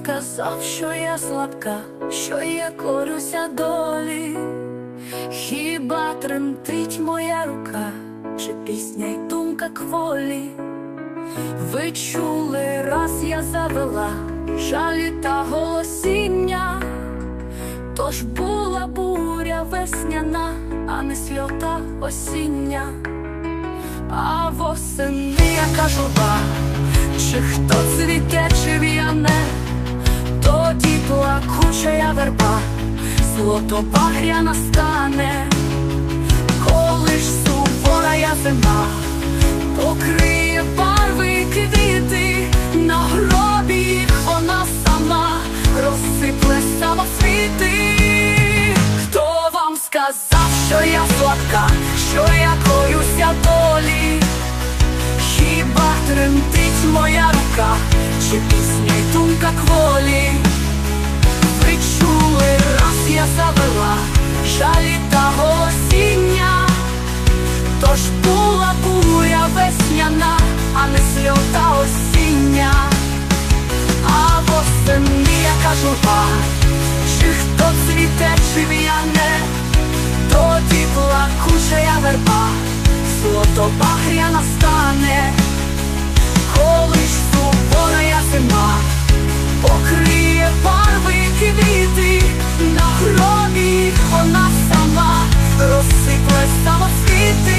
сказав, що я слабка, що я корюся долі? Хіба тремтить моя рука, чи пісня й думка кволі? Ви чули, раз я завела жалі та голосіння, тож була буря весняна, а не сльота осіння. А восени яка журба, чи хто цвіте, чи в'яне, тоді плакуча верба, злото-багряна стане. Коли ж сувора зима покриє барви й квіти, на гробі їх вона сама розсипле самоцвіти. Хто вам сказав, що я слабка, що я корюся долі? Хіба тремтить моя рука, чи пісня й думка кволі? Ви чули, раз я завела жалі та голосіння, тож була буря весняна, а не сльота осіння. А восени яка журба, чи хто цвіте, чи в'яне, тоді плакуча верба, злото-багряна стане. Коли ж сувора зима покриє барви й квіти, на гробі їх вона сама розсипле самоцвіти.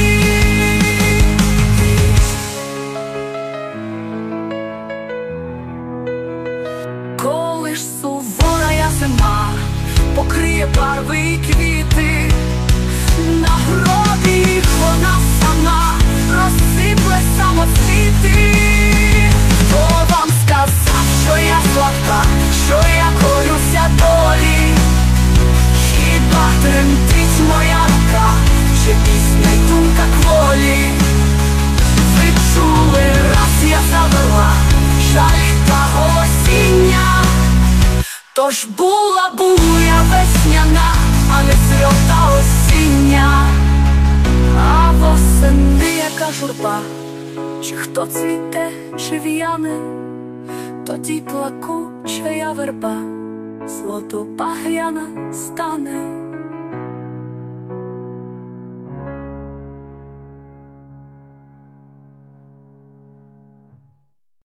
Коли ж сувора зима покриє барви й квіти, на гробі їх вона сама розсипле самоцвіти. Хто вам сказав, що я слабка, що я корюся долі? Хіба тремтить моя рука, чи пісня й думка кволі? Ви чули, раз я завела жаль та голосіння, тож була буря весняна, а не сльота осіння. А восени яка журба, чи хто цвіте, чи в'яне, тоді плакуча верба, злото-багряна стане.